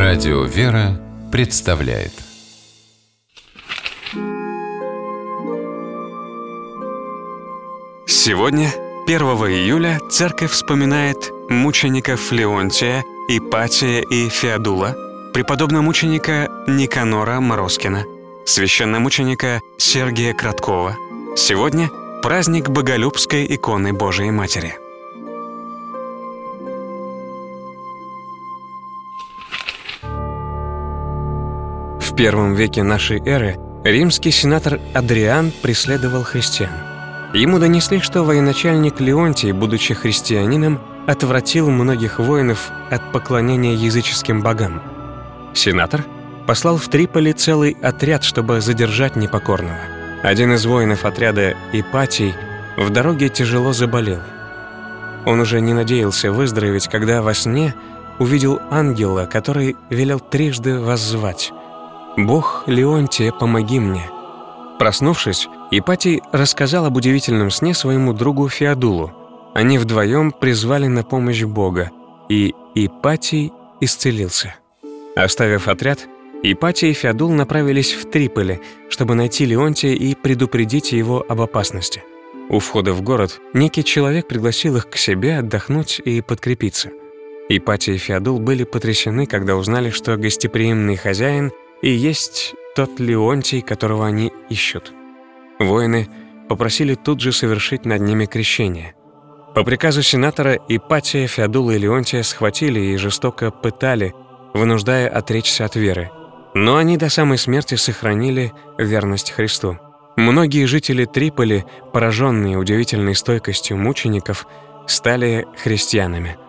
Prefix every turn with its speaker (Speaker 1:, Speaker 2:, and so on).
Speaker 1: Радио «Вера» представляет.
Speaker 2: Сегодня, 1 июля, Церковь вспоминает мучеников Леонтия, Ипатия и Феодула, преподобно-мученика Никанора Мороскина, священномученика Сергия Краткова. Сегодня праздник Боголюбской иконы Божией Матери. В первом веке нашей эры римский сенатор Адриан преследовал христиан. Ему донесли, что военачальник Леонтий, будучи христианином, отвратил многих воинов от поклонения языческим богам. Сенатор послал в Триполи целый отряд, чтобы задержать непокорного. Один из воинов отряда, Ипатий, в дороге тяжело заболел. Он уже не надеялся выздороветь, когда во сне увидел ангела, который велел трижды воззвать: «Бог Леонтия, помоги мне». Проснувшись, Ипатий рассказал об удивительном сне своему другу Феодулу. Они вдвоем призвали на помощь Бога, и Ипатий исцелился. Оставив отряд, Ипатий и Феодул направились в Триполи, чтобы найти Леонтия и предупредить его об опасности. У входа в город некий человек пригласил их к себе отдохнуть и подкрепиться. Ипатий и Феодул были потрясены, когда узнали, что гостеприимный хозяин и есть тот Леонтий, которого они ищут. Воины попросили тут же совершить над ними крещение. По приказу сенатора Ипатия, Феодула и Леонтия схватили и жестоко пытали, вынуждая отречься от веры. Но они до самой смерти сохранили верность Христу. Многие жители Триполи, пораженные удивительной стойкостью мучеников, стали христианами.